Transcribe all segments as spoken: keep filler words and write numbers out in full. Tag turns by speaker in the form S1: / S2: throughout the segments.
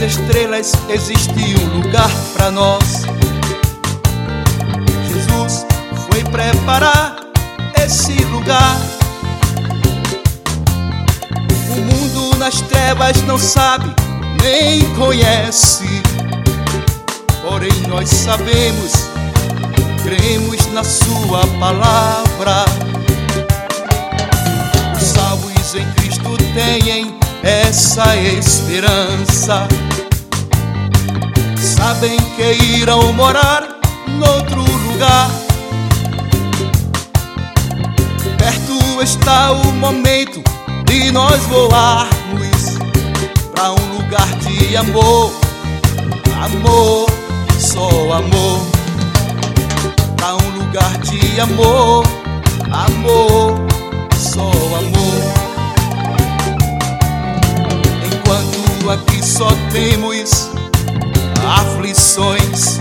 S1: estrelas existe um lugar para nós. Jesus foi preparar esse lugar. O mundo nas trevas não sabe, nem conhece, porém nós sabemos, cremos na sua palavra. Os salvos em Cristo têm essa esperança, sabem que irão morar noutro lugar. Perto está o momento de nós voarmos pra um lugar de amor, amor, só amor. Pra um lugar de amor, amor, só amor. Enquanto aqui só temos aflições,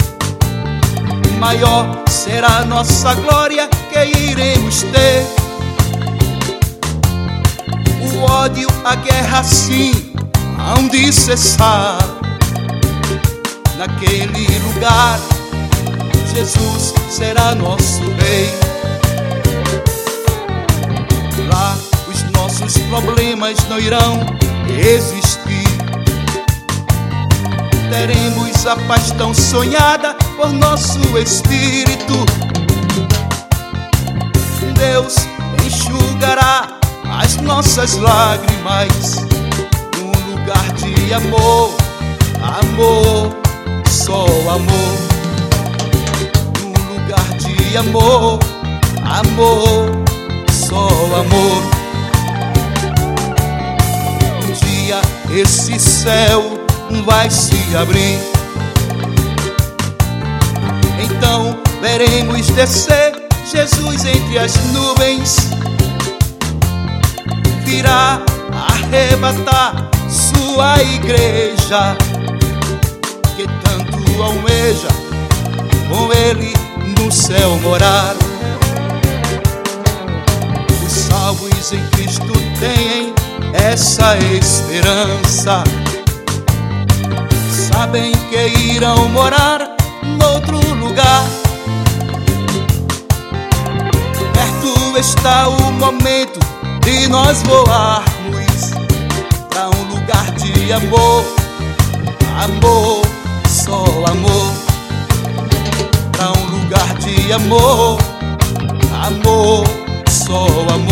S1: maior será nossa glória que iremos ter. O ódio, a guerra sim hão de cessar. Naquele lugar Jesus será nosso rei. Lá os nossos problemas não irão existir. Teremos a paz tão sonhada por nosso espírito. Deus enxugará as nossas lágrimas num lugar de amor, amor, só amor. Num lugar de amor, amor, só amor. Um dia esse céu vai se abrir, então veremos descer Jesus entre as nuvens. Virá arrebatar sua igreja, que tanto almeja com ele no céu morar. Os salvos em Cristo têm essa esperança, sabem que irão morar noutro lugar. Perto está o momento de nós voarmos pra um lugar de amor, amor, só amor. Pra um lugar de amor, amor, só amor.